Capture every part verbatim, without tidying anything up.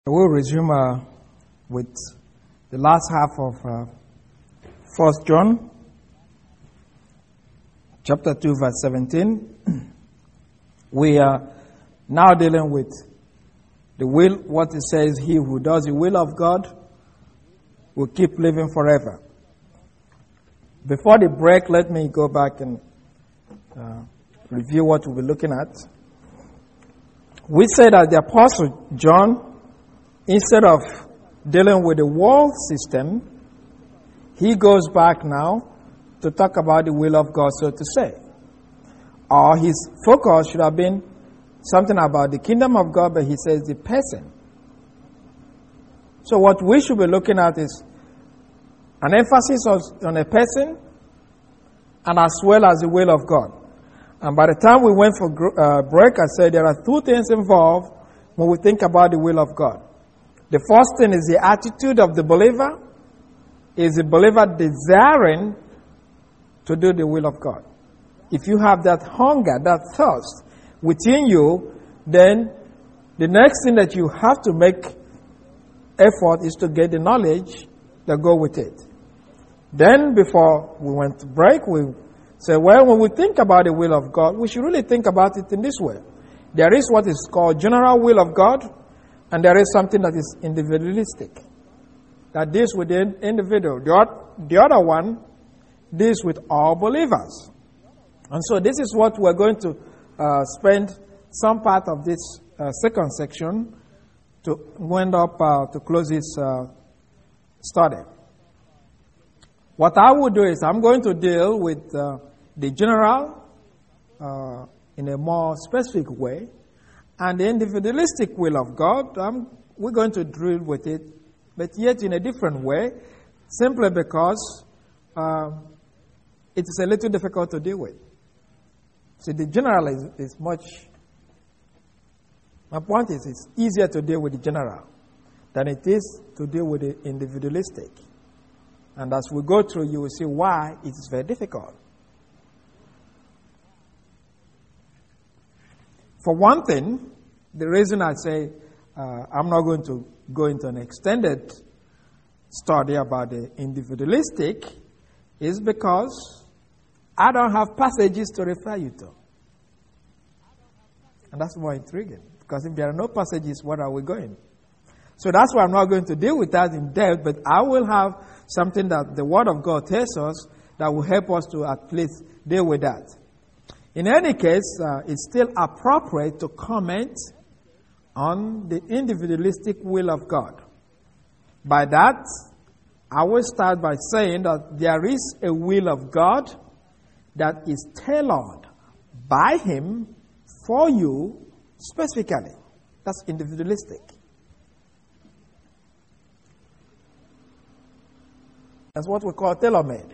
We'll resume uh, with the last half of uh, First John, chapter two, verse seventeen. We are now dealing with the will, what it says, he who does the will of God will keep living forever. Before the break, let me go back and uh, review what we'll be looking at. We said that the Apostle John, instead of dealing with the world system, he goes back now to talk about the will of God, so to say. Or his focus should have been something about the kingdom of God, but he says the person. So what we should be looking at is an emphasis on a person and as well as the will of God. And by the time we went for uh, break, I said there are two things involved when we think about the will of God. The first thing is the attitude of the believer. Is the believer desiring to do the will of God? If you have that hunger, that thirst within you, then the next thing that you have to make effort is to get the knowledge that go with it. Then before we went to break, we said, well, when we think about the will of God, we should really think about it in this way. There is what is called general will of God, and there is something that is individualistic, that deals with the individual. The, the other one deals with all believers. And so this is what we're going to uh, spend some part of this uh, second section to wind up uh, to close this uh, study. What I will do is I'm going to deal with uh, the general uh, in a more specific way, and the individualistic will of God, um, we're going to deal with it, but yet in a different way, simply because uh, it is a little difficult to deal with. See, the general is, is much, my point is it's easier to deal with the general than it is to deal with the individualistic. And as we go through, you will see why it is very difficult. For one thing, the reason I say uh, I'm not going to go into an extended study about the individualistic is because I don't have passages to refer you to. And that's more intriguing, because if there are no passages, where are we going? So that's why I'm not going to deal with that in depth, but I will have something that the Word of God tells us that will help us to at least deal with that. In any case, uh, it's still appropriate to comment on the individualistic will of God. By that, I will start by saying that there is a will of God that is tailored by Him for you specifically. That's individualistic. That's what we call tailor-made.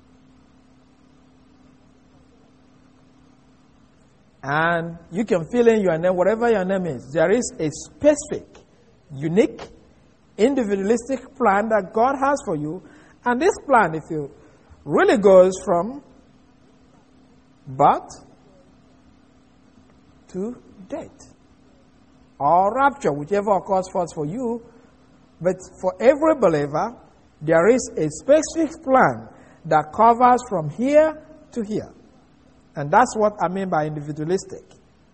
And you can fill in your name, whatever your name is. There is a specific, unique, individualistic plan that God has for you. And this plan, if you really goes from birth to death or rapture, whichever occurs first for you. But for every believer, there is a specific plan that covers from here to here. And that's what I mean by individualistic.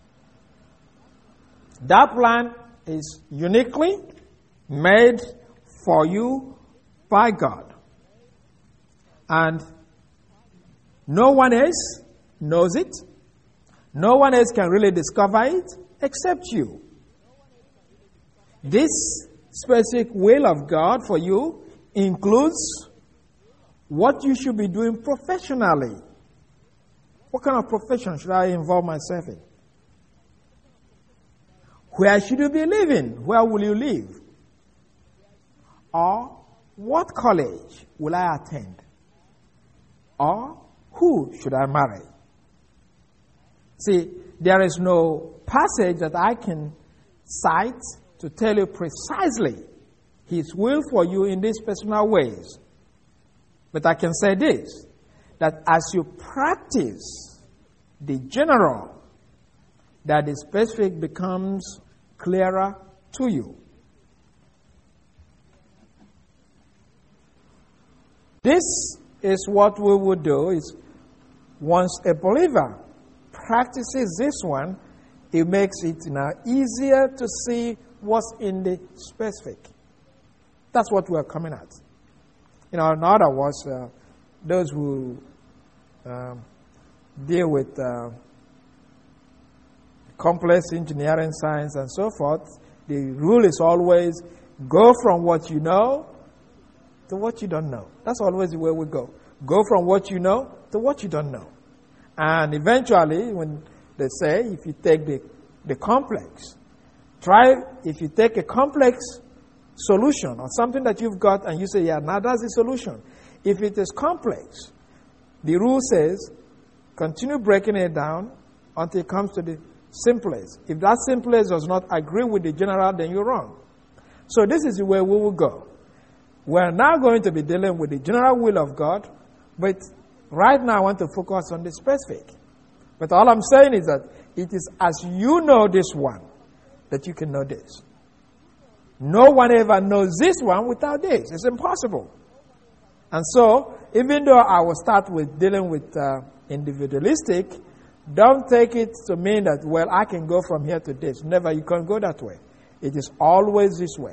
That plan is uniquely made for you by God. And no one else knows it. No one else can really discover it except you. This specific will of God for you includes what you should be doing professionally. What kind of profession should I involve myself in? Where should you be living? Where will you live? Or what college will I attend? Or who should I marry? See, there is no passage that I can cite to tell you precisely His will for you in these personal ways. But I can say this, that as you practice the general, that the specific becomes clearer to you. this is what we would do is once a believer practices this one, it makes it now easier to see what's in the specific. That's what we're coming at. You know, in other words, uh, those who um, deal with uh, complex engineering science and so forth, the rule is always go from what you know to what you don't know. That's always the way we go. Go from what you know to what you don't know. And eventually, when they say, if you take the, the complex, try, if you take a complex solution or something that you've got and you say, yeah, now that's the solution. If it is complex, the rule says, continue breaking it down until it comes to the simplest. If that simplest does not agree with the general, then you're wrong. So this is the way we will go. We're now going to be dealing with the general will of God, but right now I want to focus on the specific. But all I'm saying is that it is as you know this one that you can know this. No one ever knows this one without this. It's impossible. And so, even though I will start with dealing with uh, individualistic, don't take it to mean that, well, I can go from here to this. Never, you can't go that way. It is always this way.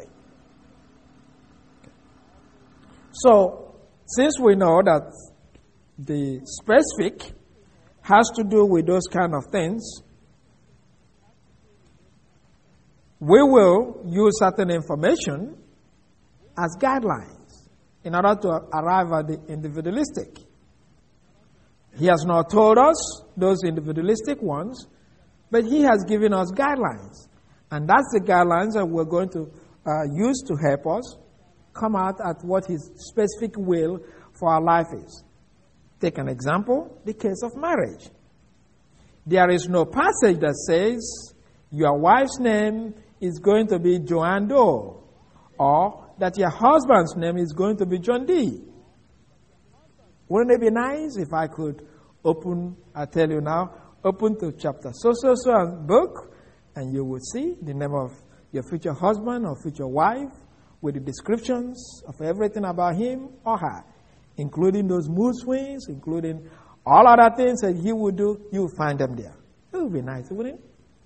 So, since we know that the specific has to do with those kind of things, we will use certain information as guidelines in order to arrive at the individualistic. He has not told us those individualistic ones, but he has given us guidelines. And that's the guidelines that we're going to uh, use to help us come out at what his specific will for our life is. Take an example, the case of marriage. There is no passage that says your wife's name is going to be Joanne Doe, or that your husband's name is going to be John D. Wouldn't it be nice if I could open, I tell you now, open to chapter so, so, so book, and you will see the name of your future husband or future wife with the descriptions of everything about him or her, including those mood swings, including all other things that he would do. You will find them there. It would be nice, wouldn't it?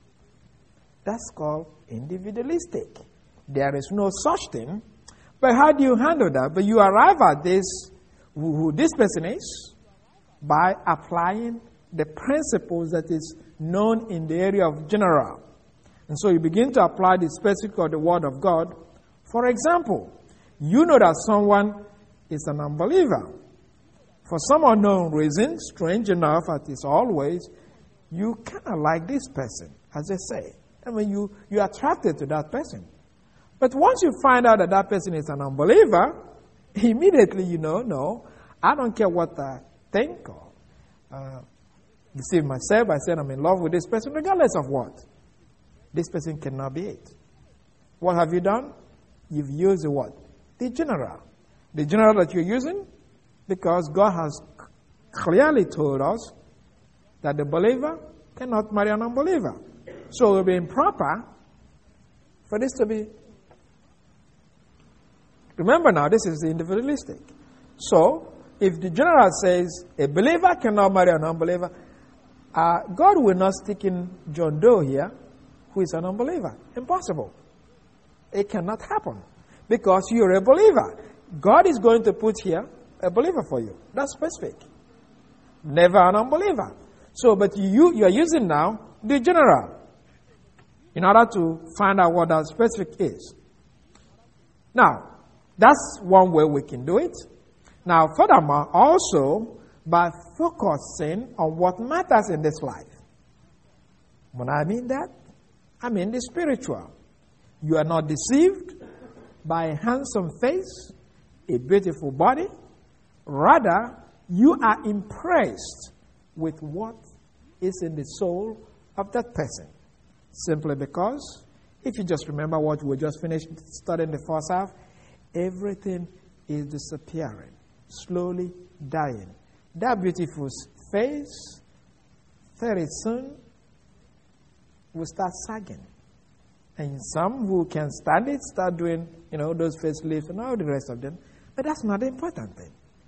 That's called individualistic. There is no such thing. But how do you handle that? But you arrive at this, who this person is, by applying the principles that is known in the area of general. And so you begin to apply the specific of the Word of God. For example, you know that someone is an unbeliever. For some unknown reason, strange enough as it's always, you kind of like this person, as they say. I mean, you, you're attracted to that person. But once you find out that that person is an unbeliever, immediately you know, no, I don't care what I think or uh, deceive myself by saying I'm in love with this person, regardless of what. This person cannot be it. What have you done? You've used the what? The general. The general that you're using, because God has clearly told us that the believer cannot marry an unbeliever. So it will be improper for this to be. Remember now, this is the individualistic. So, if the general says a believer cannot marry an unbeliever, uh, God will not stick in John Doe here, who is an unbeliever. Impossible. It cannot happen. Because you're a believer. God is going to put here a believer for you. That's specific. Never an unbeliever. So, but you, you are using now the general in order to find out what that specific is. Now, that's one way we can do it. Now, furthermore, also by focusing on what matters in this life. When I mean that, I mean the spiritual. You are not deceived by a handsome face, a beautiful body. Rather, you are impressed with what is in the soul of that person. Simply because, if you just remember what we just finished studying the first half, everything is disappearing, slowly dying. That beautiful face, very soon, will start sagging. And some who can stand it start doing, you know, those facelifts and all the rest of them. But that's not the important thing.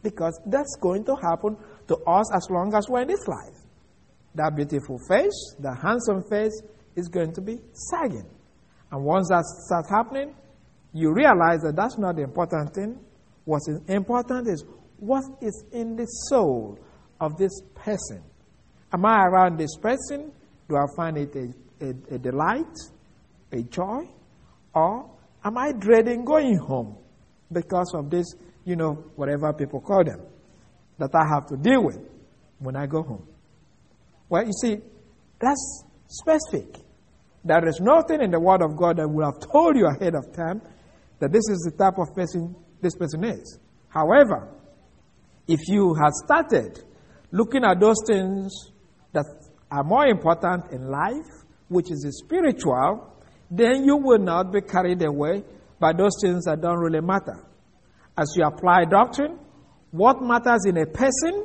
because that's going to happen to us as long as we're in this life. That beautiful face, the handsome face, is going to be sagging. And once that starts happening, you realize that that's not the important thing. What's important is what is in the soul of this person. Am I around this person? Do I find it a, a, a delight, a joy? Or am I dreading going home because of this, you know, whatever people call them, that I have to deal with when I go home? Well, you see, that's specific. There is nothing in the Word of God that would have told you ahead of time that this is the type of person this person is. However, if you have started looking at those things that are more important in life, which is the spiritual, then you will not be carried away by those things that don't really matter. As you apply doctrine, what matters in a person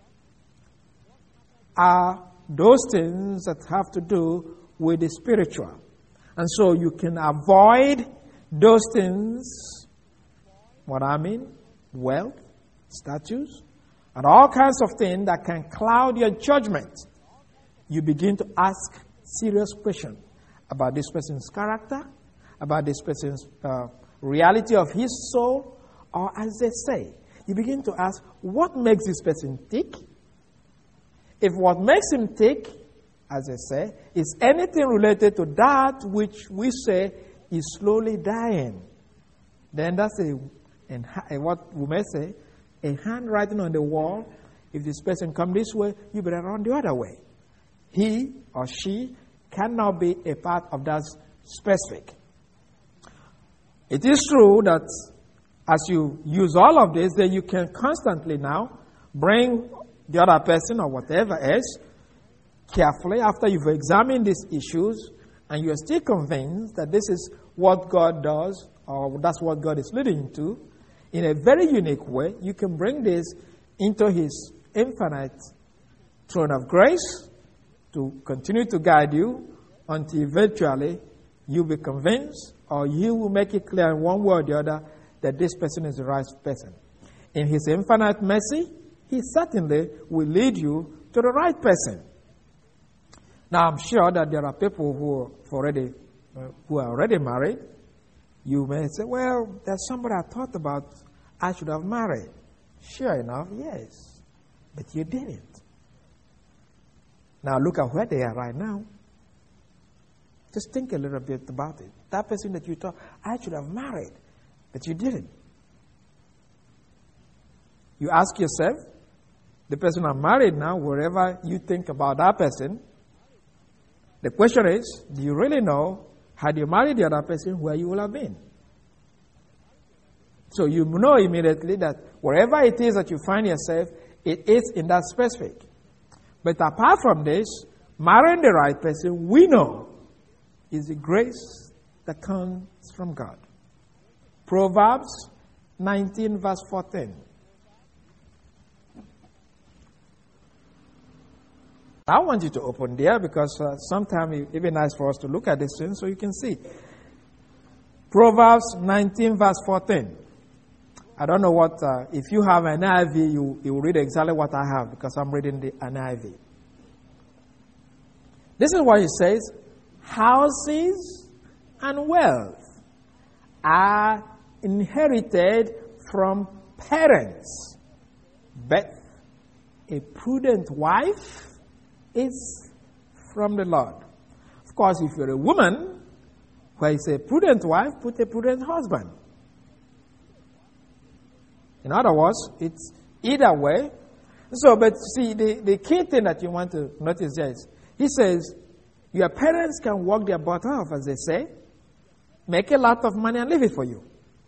are those things that have to do with the spiritual. And so you can avoid those things, what I mean, wealth, status, and all kinds of things that can cloud your judgment. You begin to ask serious questions about this person's character, about this person's uh, reality of his soul, or as they say, you begin to ask, what makes this person tick? If what makes him tick, as they say, is anything related to that which we say is slowly dying, then that's a, a what we may say, a handwriting on the wall. If this person come this way, you better run the other way. He or she cannot be a part of that specific. It is true that as you use all of this, then you can constantly now bring the other person or whatever else carefully after you've examined these issues and you are still convinced that this is what God does or that's what God is leading to. In a very unique way, you can bring this into His infinite throne of grace to continue to guide you until eventually you'll be convinced or you will make it clear in one way or the other that this person is the right person. In His infinite mercy, He certainly will lead you to the right person. Now, I'm sure that there are people who are already, uh, who are already married. You may say, well, there's somebody I thought about I should have married. Sure enough, yes. But you didn't. Now, look at where they are right now. Just think a little bit about it. That person that you thought, I should have married, but you didn't. You ask yourself, the person I'm married now, wherever you think about that person, the question is, do you really know, had you married the other person, where you will have been? So you know immediately that wherever it is that you find yourself, it is in that specific. But apart from this, marrying the right person, we know, is the grace that comes from God. Proverbs nineteen, verse fourteen. I want you to open there because uh, sometimes it would be nice for us to look at this thing so you can see. Proverbs nineteen, verse fourteen. I don't know what, uh, if you have an N I V, you, you will read exactly what I have because I'm reading the N I V. This is what it says. Houses and wealth are inherited from parents, but a prudent wife is from the Lord. Of course, if you're a woman, where it's a prudent wife, put a prudent husband. In other words, it's either way. So, but see, the, the key thing that you want to notice there is, he says, your parents can work their butt off, as they say, make a lot of money and leave it for you.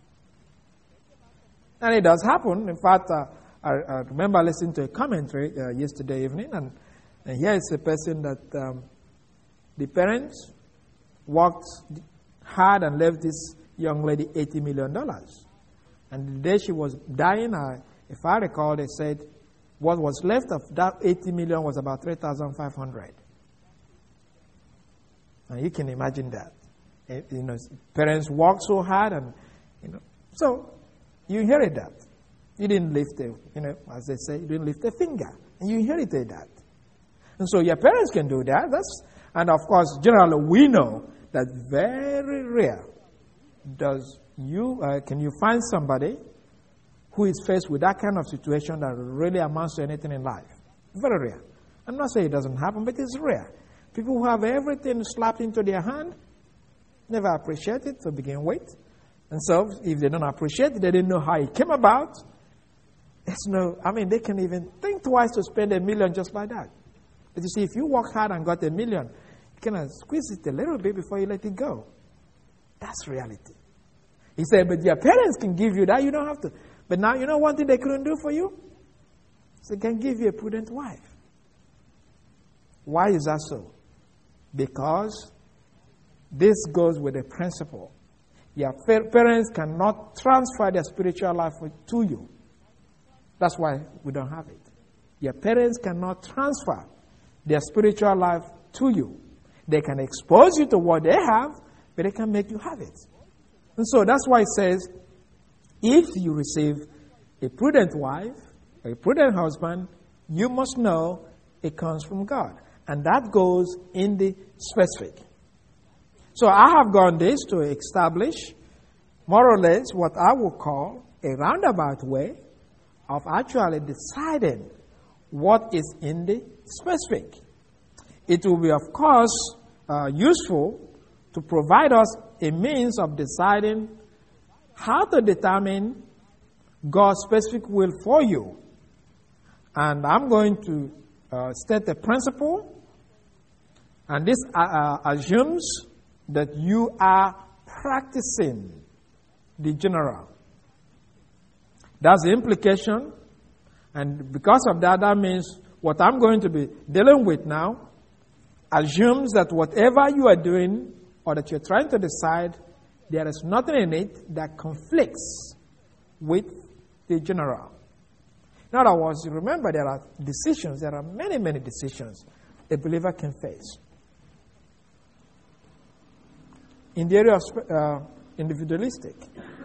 And it does happen. In fact, uh, I, I remember listening to a commentary uh, yesterday evening, and, and here is a person that um, the parents worked hard and left this young lady eighty million dollars. And the day she was dying, uh, if I recall, they said what was left of that eighty million dollars was about three thousand five hundred dollars. And you can imagine that. It, you know, parents work so hard, and you know, so you inherit that. You didn't lift a, you know, as they say, you didn't lift a finger. And you inherited that. And so your parents can do that. That's, and of course, generally we know that very rare does you, uh, can you find somebody who is faced with that kind of situation that really amounts to anything in life. Very rare. I'm not saying it doesn't happen, but it's rare. People who have everything slapped into their hand never appreciate it to begin with. And so if they don't appreciate it, they didn't know how it came about. It's no, I mean, they can even think twice to spend a million just like that. But you see, if you work hard and got a million, you can squeeze it a little bit before you let it go. That's reality. He said, but your parents can give you that. You don't have to. But now, you know one thing they couldn't do for you? They can give you a prudent wife. Why is that so? Because this goes with a principle. Your parents cannot transfer their spiritual life to you. That's why we don't have it. Your parents cannot transfer their spiritual life to you. They can expose you to what they have, but they can make you have it. And so that's why it says, if you receive a prudent wife, a prudent husband, you must know it comes from God. And that goes in the specific. So I have gone this to establish more or less what I would call a roundabout way of actually deciding what is in the specific. It will be, of course, uh, useful to provide us a means of deciding how to determine God's specific will for you. And I'm going to uh, state a principle, and this uh, uh, assumes that you are practicing the general. That's the implication, and because of that, that means what I'm going to be dealing with now assumes that whatever you are doing or that you're trying to decide, there is nothing in it that conflicts with the general. In other words, remember there are decisions, there are many, many decisions a believer can face. In the area of uh, individualistic.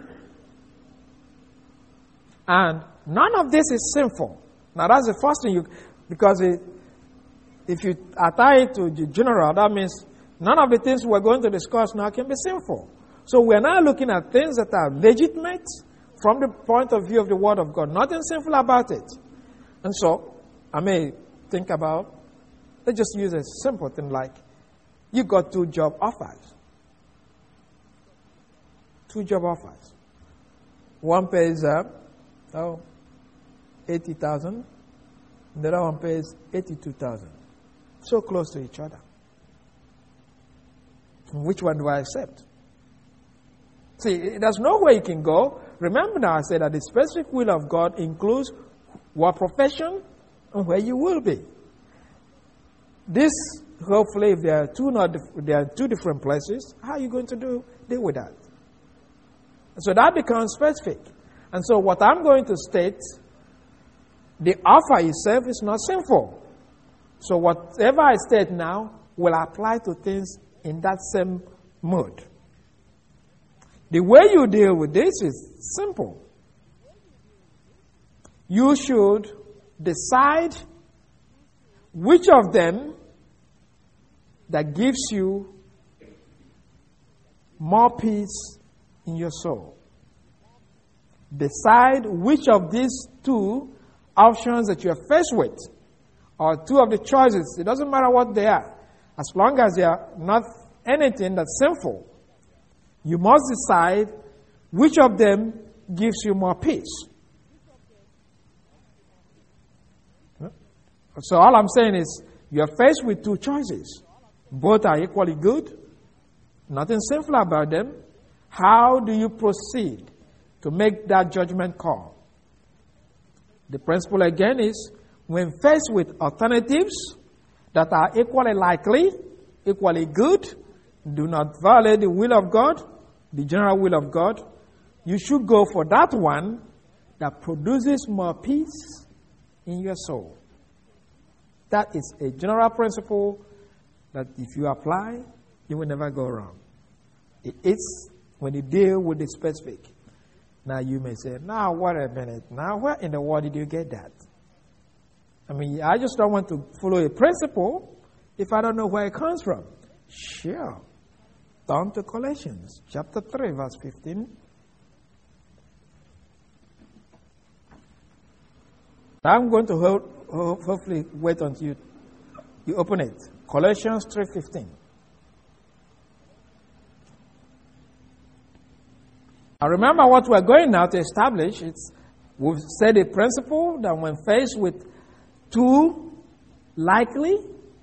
And none of this is sinful. Now that's the first thing you, because it, if you tie it to the general, that means none of the things we're going to discuss now can be sinful. So we're now looking at things that are legitimate from the point of view of the Word of God. Nothing sinful about it. And so, I may think about, let's just use a simple thing like, you got two job offers. Two job offers. One pays, uh, oh, eighty thousand. The other one pays eighty-two thousand. So close to each other. Which one do I accept? See, there's nowhere you can go. Remember now I said that the specific will of God includes what profession and where you will be. This, hopefully, if there are two not there are two different places, how are you going to do deal with that? So that becomes specific. And so what I'm going to state, the offer itself is not sinful. So whatever I state now will apply to things in that same mood. The way you deal with this is simple. You should decide which of them that gives you more peace in your soul. Decide which of these two options that you are faced with, or two of the choices. It doesn't matter what they are, as long as they are not anything that's sinful. You must decide which of them gives you more peace. So all I'm saying is, you are faced with two choices. Both are equally good. Nothing sinful about them. How do you proceed to make that judgment call? The principle again is, when faced with alternatives that are equally likely, equally good, do not violate the will of God, the general will of God, you should go for that one that produces more peace in your soul. That is a general principle that if you apply, you will never go wrong. It's when you deal with the specific. Now you may say, now wait a minute. Now where in the world did you get that? I mean, I just don't want to follow a principle if I don't know where it comes from. Sure. Turn to Colossians chapter three, verse fifteen. I'm going to hold, hopefully wait until you, you open it. Colossians three fifteen. Now remember what we're going now to establish. It's, we've said a principle that when faced with two likely,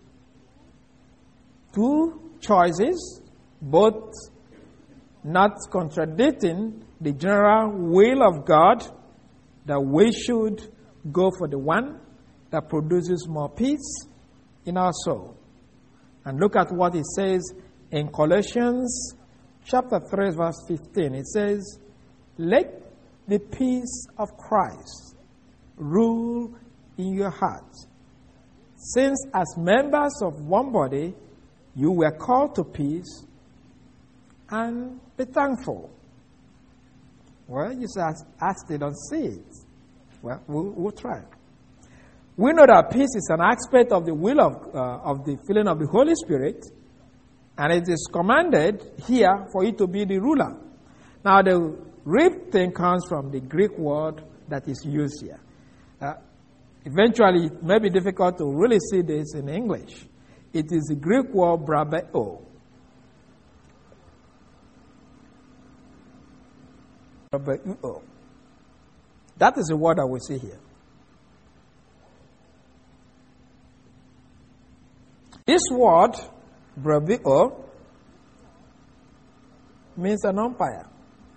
two choices, both not contradicting the general will of God, that we should go for the one that produces more peace in our soul. And look at what it says in Colossians chapter three, verse fifteen. It says, let the peace of Christ rule in your hearts. Since as members of one body, you were called to peace, and be thankful. Well, you say, I still don't see it. Well, we'll, we'll try. We know that peace is an aspect of the will of, uh, of the filling of the Holy Spirit, and it is commanded here for it to be the ruler. Now, the real thing comes from the Greek word that is used here. Uh, eventually, it may be difficult to really see this in English. It is the Greek word brabeo. Brabeo. That is the word that we see here. This word, brabeo, means an umpire.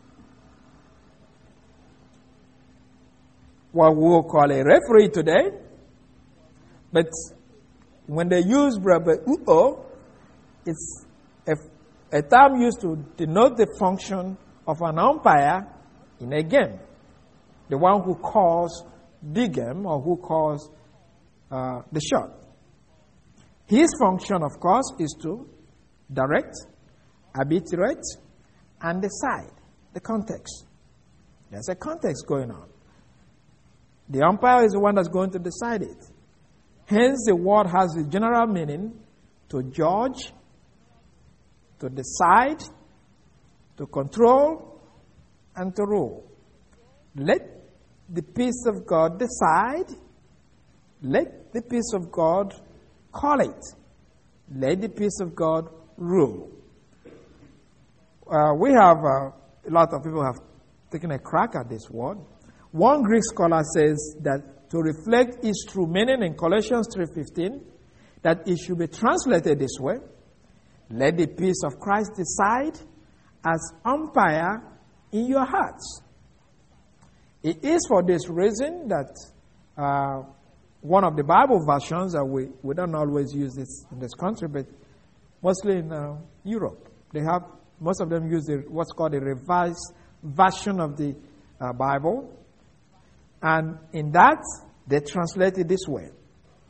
What we'll call a referee today, but when they use brabeo, it's a, a term used to denote the function of an umpire in a game. The one who calls the game or who calls uh, the shot. His function, of course, is to direct, arbitrate, and decide the context. There's a context going on. The umpire is the one that's going to decide it. Hence, the word has the general meaning to judge, to decide, to control, and to rule. Let the peace of God decide. Let the peace of God call it. Let the peace of God rule. Uh, we have, uh, a lot of people have taken a crack at this word. One Greek scholar says that to reflect its true meaning in Colossians three fifteen, that it should be translated this way: let the peace of Christ decide as umpire in your hearts. It is for this reason that uh, one of the Bible versions, that we, we don't always use this in this country, but mostly in uh, Europe, they have, most of them use the, what's called a revised version of the uh, Bible. And in that, they translate it this way: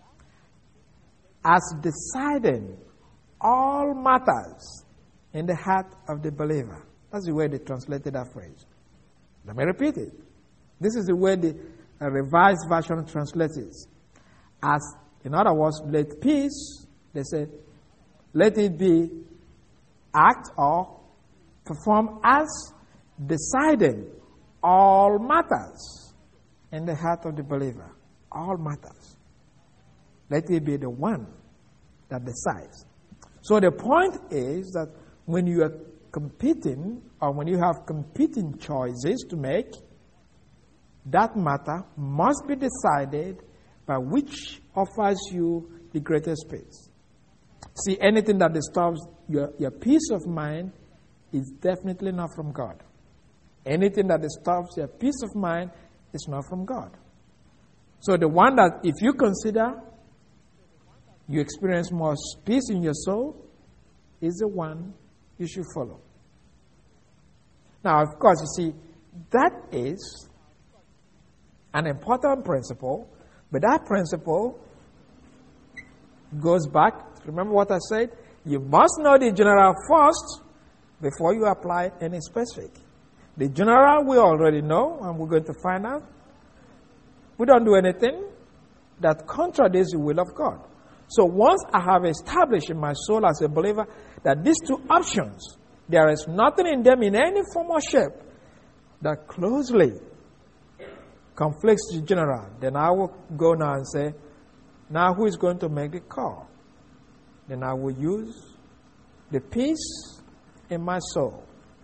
as deciding all matters in the heart of the believer. That's the way they translated that phrase. Let me repeat it. This is the way the uh, revised version translates it. As, in other words, let peace, they say, let it be act or perform as deciding all matters in the heart of the believer. All matters. Let it be the one that decides. So the point is that when you are competing, or when you have competing choices to make, that matter must be decided by which offers you the greatest peace. See, anything that disturbs your, your peace of mind is definitely not from God. Anything that disturbs your peace of mind is not from God. So the one that, if you consider you experience more peace in your soul, is the one you should follow. Now, of course, you see, that is an important principle, but that principle goes back. Remember what I said? You must know the general first before you apply any specific. The general we already know, and we're going to find out. We don't do anything that contradicts the will of God. So once I have established in my soul as a believer that these two options, there is nothing in them in any form or shape that closely conflicts the general, then I will go now and say, now who is going to make the call? Then I will use the peace in my soul.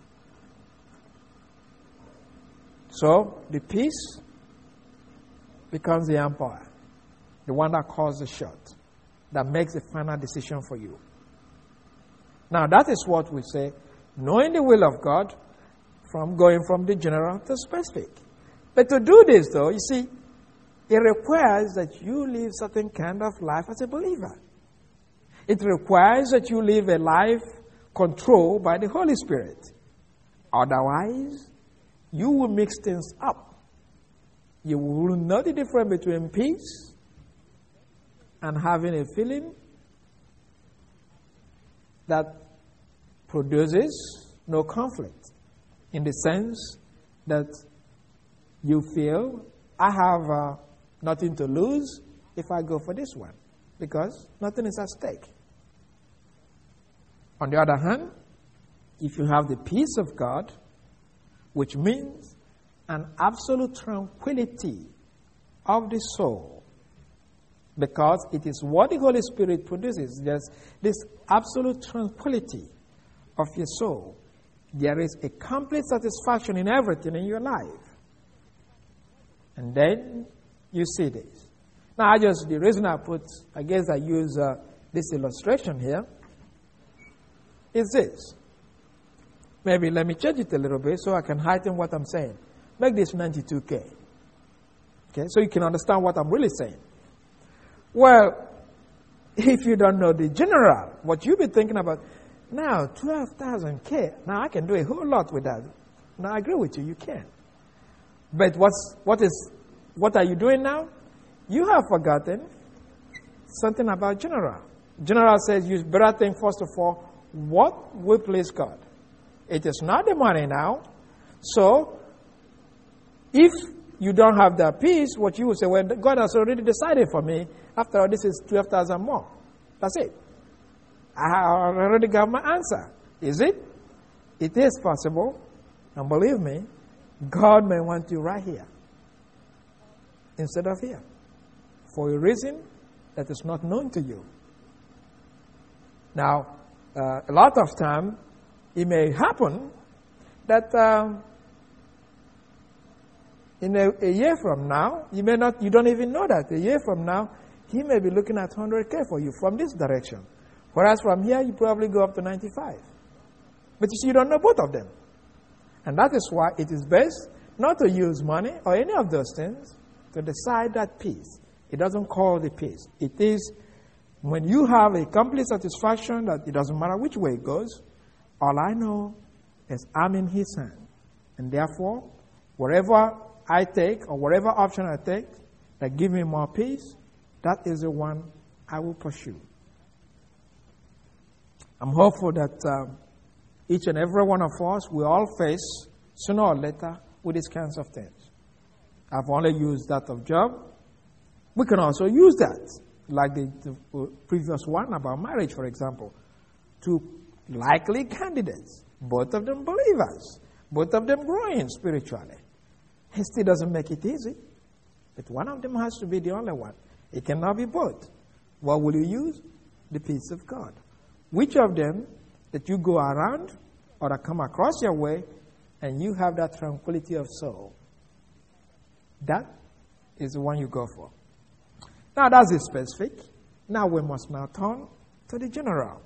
So the peace becomes the umpire, the one that calls the shot, that makes the final decision for you. Now that is what we say, knowing the will of God, from going from the general to specific. But to do this, though, you see, it requires that you live certain kind of life as a believer. It requires that you live a life controlled by the Holy Spirit. Otherwise, you will mix things up. You will know the difference between peace and having a feeling that produces no conflict, in the sense that you feel, I have uh, nothing to lose if I go for this one, because nothing is at stake. On the other hand, if you have the peace of God, which means an absolute tranquility of the soul, because it is what the Holy Spirit produces. There's this absolute tranquility of your soul. There is a complete satisfaction in everything in your life. And then you see this. Now, I just, the reason I put, I guess I use uh, this illustration here, is this. Maybe let me change it a little bit so I can heighten what I'm saying. Make this ninety-two K. Okay, so you can understand what I'm really saying. Well, if you don't know the general, what you'll be thinking about, now twelve thousand K, now I can do a whole lot with that. Now I agree with you, you can. But what's, what is, what are you doing now? You have forgotten something about general. General says you better think first of all, what will please God? It is not the money now. So, if you don't have that peace, what you will say, well, God has already decided for me. After all, this is twelve thousand more. That's it. I already got my answer. Is it? It is possible. And believe me, God may want you right here instead of here for a reason that is not known to you. Now, uh, a lot of time, it may happen that um, in a, a year from now, you may not, you don't even know that. A year from now, he may be looking at one hundred K for you from this direction. Whereas from here, you probably go up to ninety-five. But you see, you don't know both of them. And that is why it is best not to use money or any of those things to decide that peace. It doesn't call the peace. It is when you have a complete satisfaction that it doesn't matter which way it goes, all I know is I'm in His hand. And therefore, wherever I take or whatever option I take that give me more peace, that is the one I will pursue. I'm hopeful that um, each and every one of us will all face, sooner or later, with these kinds of things. I've only used that of Job. We can also use that, like the, the previous one about marriage, for example. Two likely candidates, both of them believers, both of them growing spiritually. It still doesn't make it easy, but one of them has to be the only one. It cannot be both. What will you use? The peace of God. Which of them that you go around or that come across your way and you have that tranquility of soul, that is the one you go for. Now that's the specific. Now we must now turn to the general.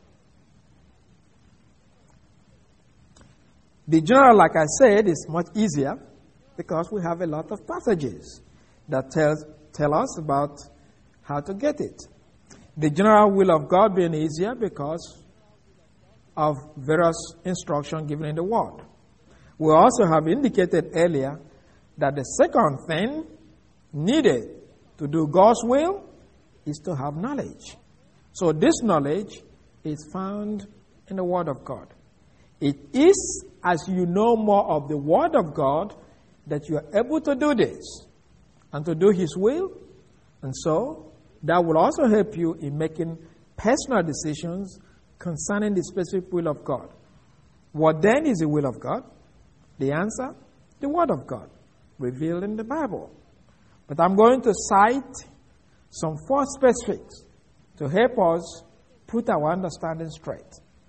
The general, like I said, is much easier because we have a lot of passages that tells, tell us about how to get it. The general will of God being easier because of various instruction given in the Word. We also have indicated earlier that the second thing needed to do God's will is to have knowledge. So this knowledge is found in the Word of God. It is as you know more of the Word of God that you are able to do this and to do His will. And so, that will also help you in making personal decisions concerning the specific will of God. What then is the will of God? The answer, the Word of God, revealed in the Bible. But I'm going to cite some four specifics to help us put our understanding straight.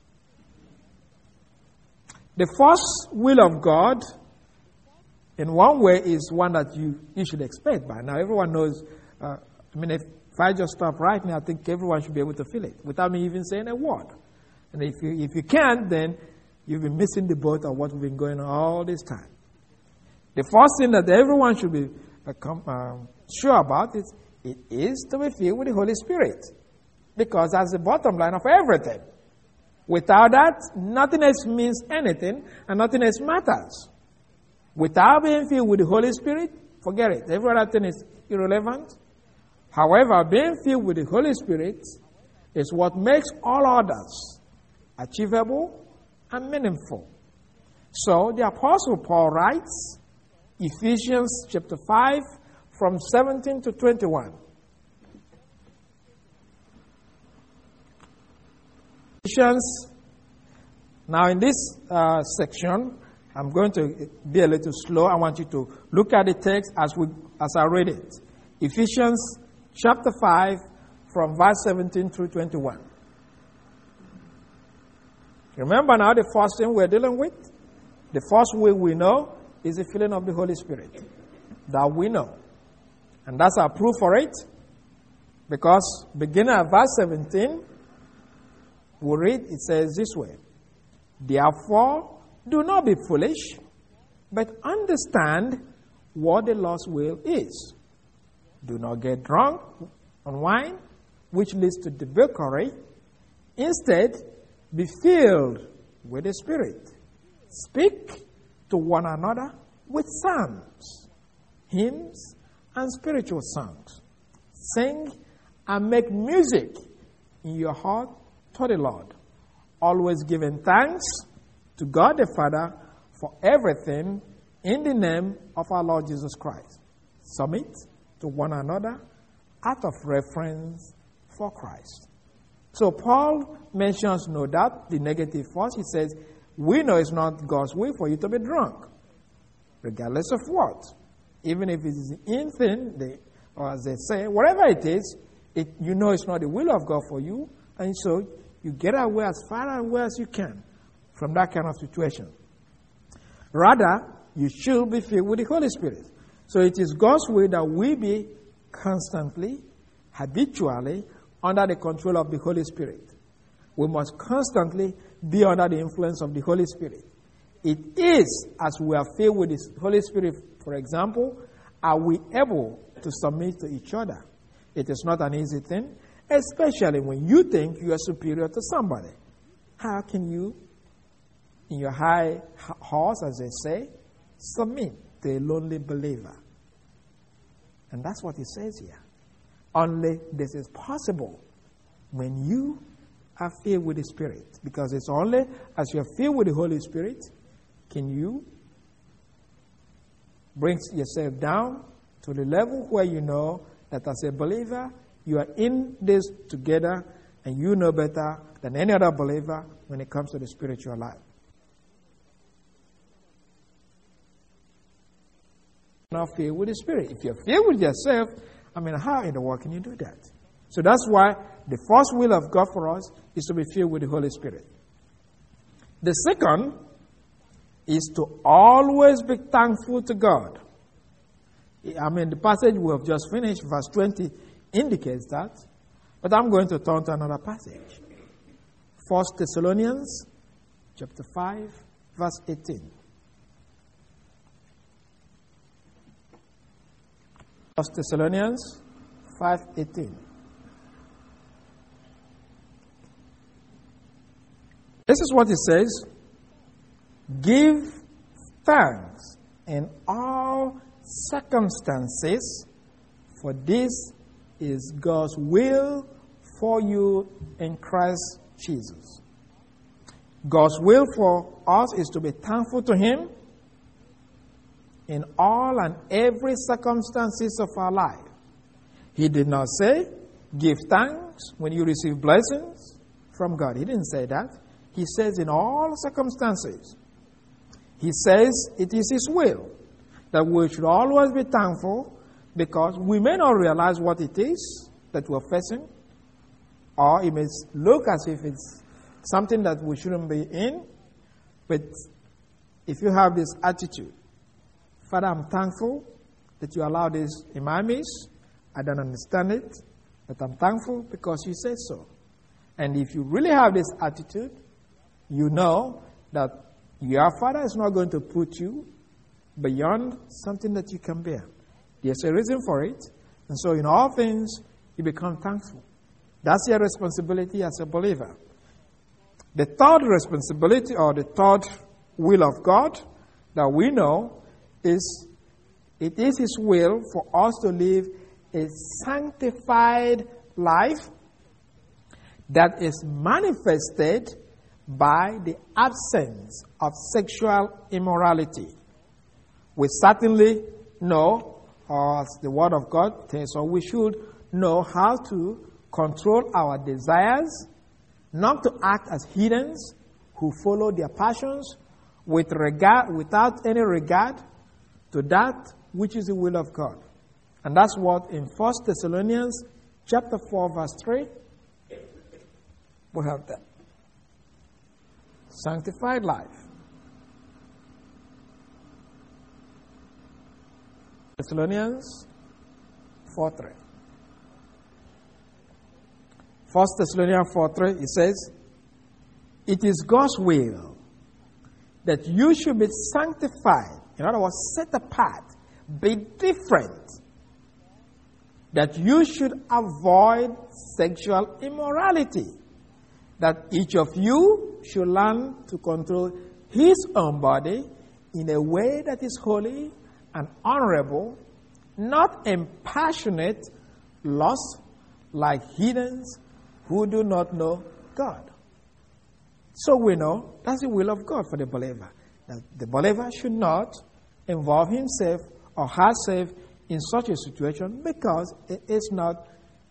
The first will of God, in one way, is one that you, you should expect by now. Everyone knows, uh, I mean, if, if I just stop right now, I think everyone should be able to feel it without me even saying a word. And if you, if you can't, then you've been missing the boat of what we've been going on all this time. The first thing that everyone should be uh, com- uh, sure about is it is to be filled with the Holy Spirit, because that's the bottom line of everything. Without that, nothing else means anything and nothing else matters. Without being filled with the Holy Spirit, forget it. Every other thing is irrelevant. However, being filled with the Holy Spirit is what makes all others achievable and meaningful. So the Apostle Paul writes, Ephesians chapter five, from seventeen to twenty-one. Ephesians. Now in this uh, section, I'm going to be a little slow. I want you to look at the text as we as I read it. Ephesians chapter five, from verse seventeen through twenty-one. Remember now the first thing we're dealing with? The first way we know is the filling of the Holy Spirit. That we know. And that's our proof for it. Because beginning at verse seventeen, we read, it says this way. Therefore, do not be foolish, but understand what the Lord's will is. Do not get drunk on wine, which leads to debauchery. Instead, be filled with the Spirit. Speak to one another with psalms, hymns, and spiritual songs. Sing and make music in your heart to the Lord, always giving thanks to God the Father for everything in the name of our Lord Jesus Christ. Submit to one another out of reverence for Christ. So Paul mentions, no doubt, the negative first. He says, we know it's not God's will for you to be drunk, regardless of what. Even if it is in thing, they, or as they say, whatever it is, it, you know it's not the will of God for you, and so you get away as far away as you can from that kind of situation. Rather, you should be filled with the Holy Spirit. So it is God's will that we be constantly, habitually, under the control of the Holy Spirit. We must constantly be under the influence of the Holy Spirit. It is as we are filled with the Holy Spirit, for example, are we able to submit to each other. It is not an easy thing, especially when you think you are superior to somebody. How can you, in your high horse, as they say, submit to a lonely believer? And that's what he says here. Only this is possible when you are filled with the Spirit. Because it's only as you are filled with the Holy Spirit can you bring yourself down to the level where you know that as a believer, you are in this together and you know better than any other believer when it comes to the spiritual life. Now filled with the Spirit. If you're filled with yourself, I mean, how in the world can you do that? So that's why the first will of God for us is to be filled with the Holy Spirit. The second is to always be thankful to God. I mean, the passage we have just finished, verse twenty, indicates that. But I'm going to turn to another passage. First Thessalonians chapter five, verse eighteen. First Thessalonians five eighteen. This is what it says. Give thanks in all circumstances, for this is God's will for you in Christ Jesus. God's will for us is to be thankful to Him in all and every circumstances of our life. He did not say, give thanks when you receive blessings from God. He didn't say that. He says in all circumstances. He says it is His will that we should always be thankful, because we may not realize what it is that we're facing, or it may look as if it's something that we shouldn't be in. But if you have this attitude, Father, I'm thankful that you allow this in my midst. I don't understand it, but I'm thankful because you said so. And if you really have this attitude, you know that your Father is not going to put you beyond something that you can bear. There's a reason for it. And so in all things, you become thankful. That's your responsibility as a believer. The third responsibility, or the third will of God that we know, is it is His will for us to live a sanctified life that is manifested by the absence of sexual immorality. We certainly know, or as the Word of God tells us, we should know how to control our desires, not to act as heathens who follow their passions with regard, without any regard to that which is the will of God. And that's what in First Thessalonians chapter four, verse three, we have that. Sanctified life. Thessalonians four three. First Thessalonians four three, it says, it is God's will that you should be sanctified. In other words, set apart, be different. That you should avoid sexual immorality. That each of you should learn to control his own body in a way that is holy and honorable, not in passionate lust like heathens who do not know God. So we know that's the will of God for the believer. That the believer should not involve himself or herself in such a situation because it is not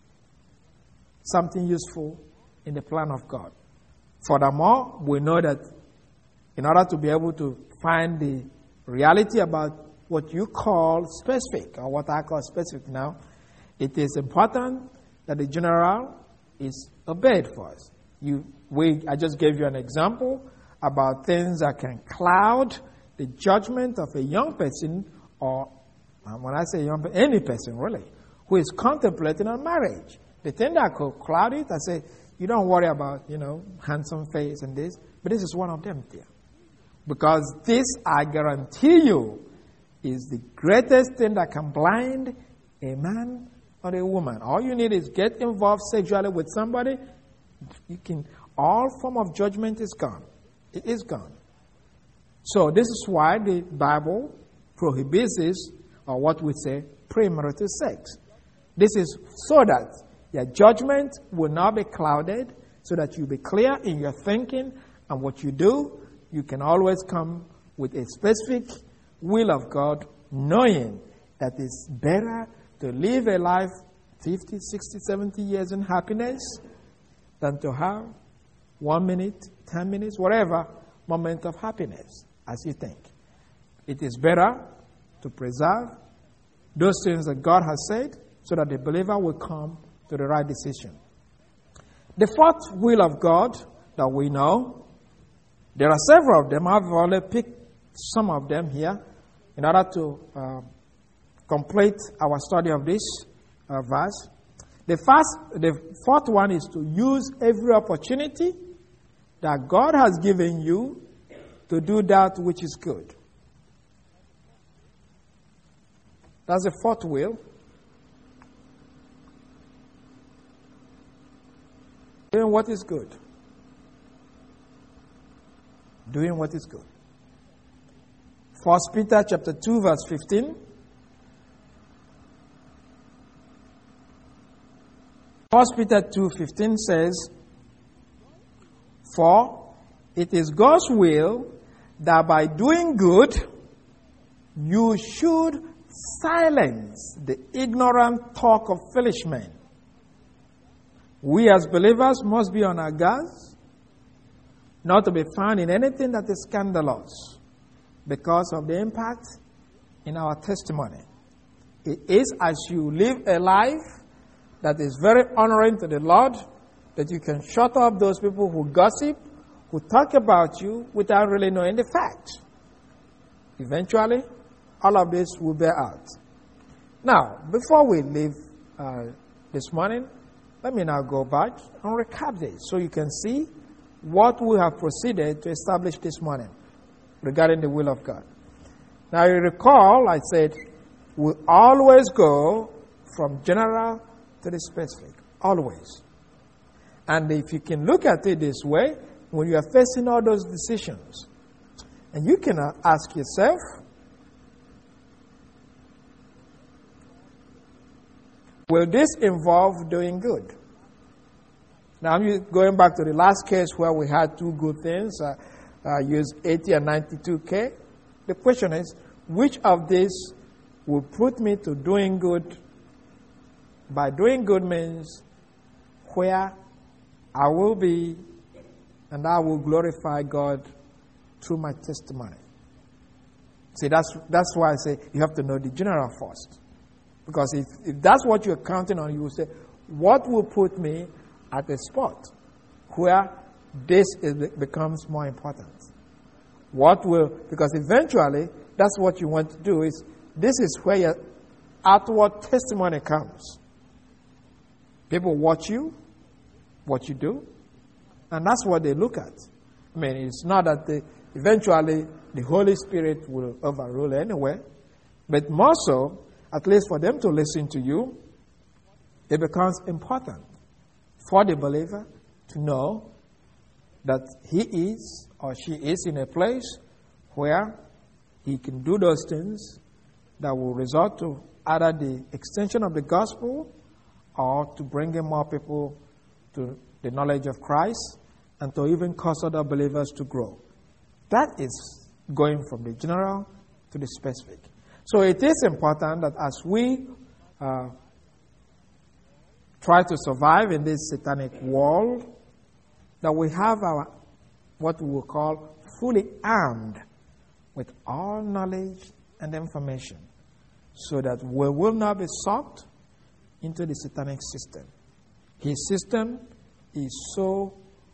something useful in the plan of God. Furthermore, we know that in order to be able to find the reality about what you call specific, or what I call specific now, it is important that the general is obeyed for us. You, we, I just gave you an example about things that can cloud the judgment of a young person, or when I say young person, any person really, who is contemplating on marriage. The thing that could cloud it, I say, you don't worry about, you know, handsome face and this, but this is one of them, dear. Because this, I guarantee you, is the greatest thing that can blind a man or a woman. All you need is get involved sexually with somebody. You can, all form of judgment is gone. It is gone. So this is why the Bible prohibits this, or what we say, premarital sex. This is so that your judgment will not be clouded, so that you be clear in your thinking and what you do. You can always come with a specific will of God, knowing that it's better to live a life fifty, sixty, seventy years in happiness than to have one minute, ten minutes, whatever moment of happiness as you think. It is better to preserve those things that God has said so that the believer will come to the right decision. The fourth will of God that we know, there are several of them. I've only picked some of them here in order to uh, complete our study of this uh, verse. The first, the fourth one is to use every opportunity that God has given you to do that which is good. That's the fourth will. Doing what is good. Doing what is good. First Peter chapter two, verse fifteen. First Peter two fifteen says, for It is God's will that by doing good, you should silence the ignorant talk of foolish men. We as believers must be on our guards, not to be found in anything that is scandalous, because of the impact in our testimony. It is as you live a life that is very honoring to the Lord that you can shut up those people who gossip, who talk about you without really knowing the facts. Eventually, all of this will bear out. Now, before we leave uh, this morning, let me now go back and recap this so you can see what we have proceeded to establish this morning regarding the will of God. Now, you recall I said we always go from general to the specific. Always. And if you can look at it this way, when you are facing all those decisions, and you can ask yourself, will this involve doing good? Now, I'm going back to the last case where we had two good things, uh, uh, use eighty and ninety-two K. The question is, which of these will put me to doing good? By doing good means where I will be and I will glorify God through my testimony. See, that's, that's why I say you have to know the general first. Because if, if that's what you're counting on, you will say, what will put me at a spot where this is, becomes more important? What will, because eventually, that's what you want to do, is this is where your outward testimony comes. People watch you, what you do, and that's what they look at. I mean, it's not that they, eventually the Holy Spirit will overrule anyway, but more so, at least for them to listen to you, it becomes important for the believer to know that he is or she is in a place where he can do those things that will result to either the extension of the gospel or to bring in more people to the knowledge of Christ and to even cause other believers to grow. That is going from the general to the specific. So it is important that as we uh, try to survive in this satanic world, that we have our, what we will call, fully armed with all knowledge and information, so that we will not be sucked into the satanic system. His system is so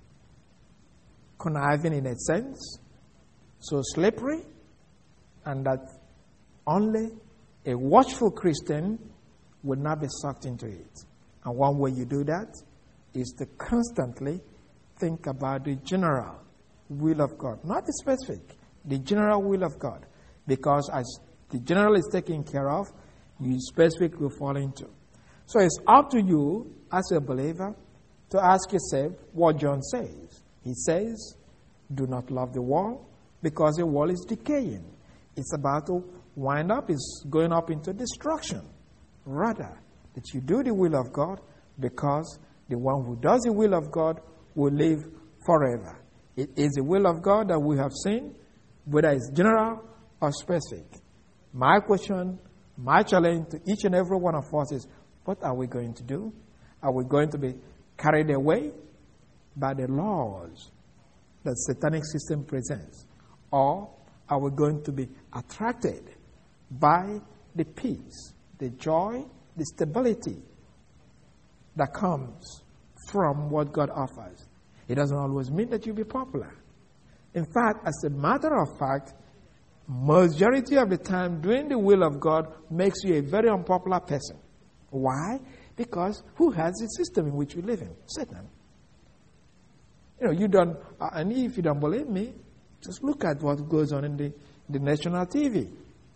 conniving in a sense, so slippery, and that only a watchful Christian will not be sucked into it. And one way you do that is to constantly think about the general will of God, not the specific, the general will of God. Because as the general is taken care of, you specific will fall into. So it's up to you as a believer to ask yourself what John says. He says, do not love the world because the world is decaying. It's about to wind up, it's going up into destruction. Rather, that you do the will of God, because the one who does the will of God will live forever. It is the will of God that we have seen, whether it's general or specific. My question, my challenge to each and every one of us is, what are we going to do? Are we going to be carried away by the laws that satanic system presents? Or are we going to be attracted by the peace, the joy, the stability that comes from what God offers? It doesn't always mean that you'll be popular. In fact, as a matter of fact, majority of the time doing the will of God makes you a very unpopular person. Why? Because who has the system in which we live in? Satan. You know, you don't, uh, and if you don't believe me, just look at what goes on in the, the national T V.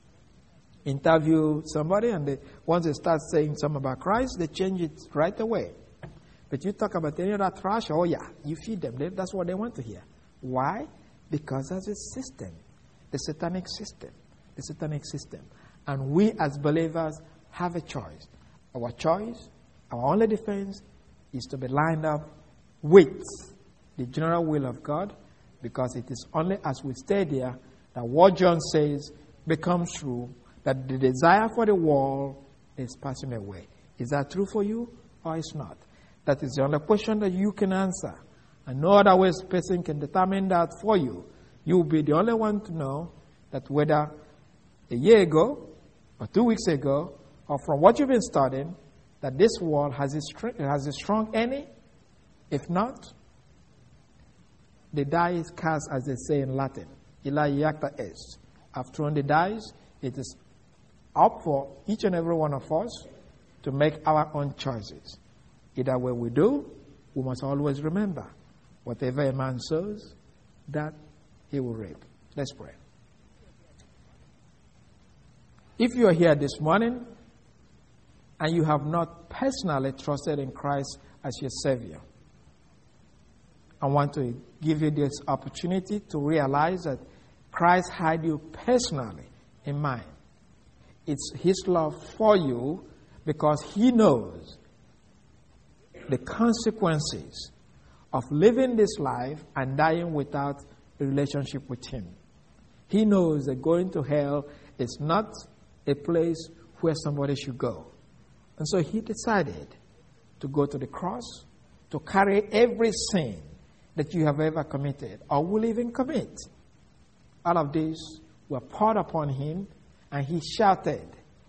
Interview somebody, and they, once they start saying something about Christ, they change it right away. But you talk about any other trash, oh yeah, you feed them. They, that's what they want to hear. Why? Because there's a system, the satanic system, the satanic system. And we as believers have a choice. Our choice, our only defense, is to be lined up with the general will of God, Because it is only as we stay there that what John says becomes true, that the desire for the world is passing away. Is that true for you or is not? That is the only question that you can answer. And no other way person can determine that for you. You will be the only one to know that whether a year ago or two weeks ago or from what you've been studying, that this world has a, str- has a strong enemy. If not, the die is cast, as they say in Latin. Illa iacta est. I've thrown the dice. It is up for each and every one of us to make our own choices. Either way we do, we must always remember, whatever a man sows, that he will reap. Let's pray. If you are here this morning and you have not personally trusted in Christ as your Savior, I want to give you this opportunity to realize that Christ had you personally in mind. It's His love for you because He knows the consequences of living this life and dying without a relationship with Him. He knows that going to hell is not a place where somebody should go. And so He decided to go to the cross to carry every sin that you have ever committed or will even commit. All of these were poured upon Him, and He shouted,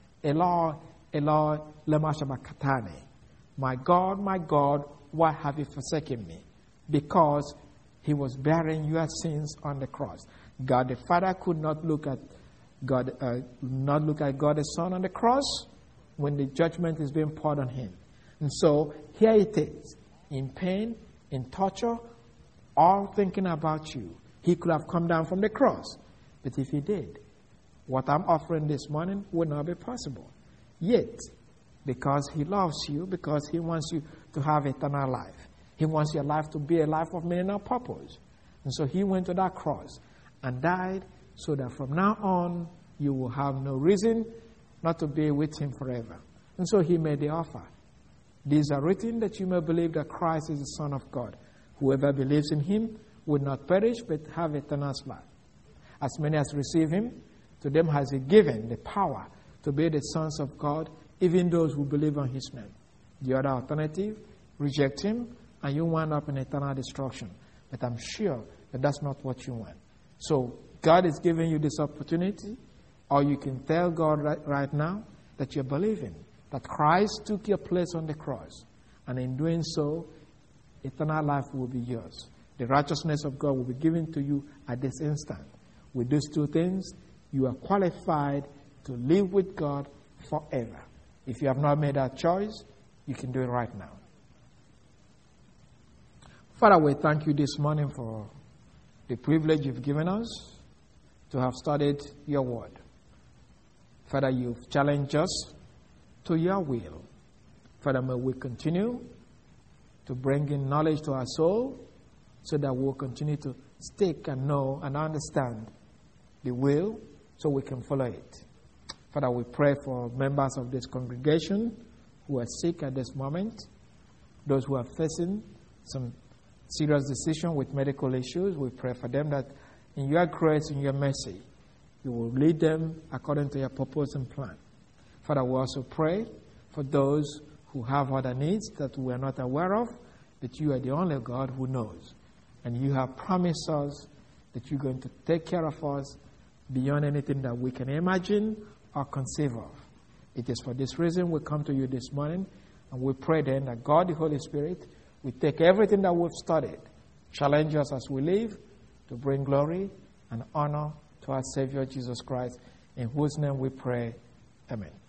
Eloi, Eloi, lema sabachthani. My God, my God, why have you forsaken me? Because He was bearing your sins on the cross. God the Father could not look at God, uh, not look at God the Son on the cross when the judgment is being poured on Him. And so here it is, in pain, in torture, all thinking about you. He could have come down from the cross, but if He did, what I'm offering this morning would not be possible. Yet, because He loves you, because He wants you to have eternal life, He wants your life to be a life of meaning and purpose. And so He went to that cross and died so that from now on you will have no reason not to be with Him forever. And so He made the offer. These are written that you may believe that Christ is the Son of God. Whoever believes in Him will not perish but have eternal life. As many as receive Him, to them has He given the power to be the sons of God, even those who believe on His name. The other alternative, reject Him, and you wind up in eternal destruction. But I'm sure that that's not what you want. So God is giving you this opportunity, or you can tell God right, right now that you're believing that Christ took your place on the cross, and in doing so, eternal life will be yours. The righteousness of God will be given to you at this instant. With these two things, you are qualified to live with God forever. If you have not made that choice, you can do it right now. Father, we thank you this morning for the privilege you've given us to have studied your word. Father, you've challenged us to your will. Father, may we continue to bring in knowledge to our soul so that we'll continue to stick and know and understand the will so we can follow it. Father, we pray for members of this congregation who are sick at this moment, those who are facing some serious decision with medical issues. We pray for them that in your grace and your mercy, you will lead them according to your purpose and plan. Father, we also pray for those who have other needs that we are not aware of, that you are the only God who knows. And you have promised us that you're going to take care of us beyond anything that we can imagine or conceive of. It is for this reason we come to you this morning, and we pray then that God, the Holy Spirit, will take everything that we've studied, challenge us as we live, to bring glory and honor to our Savior Jesus Christ, in whose name we pray. Amen.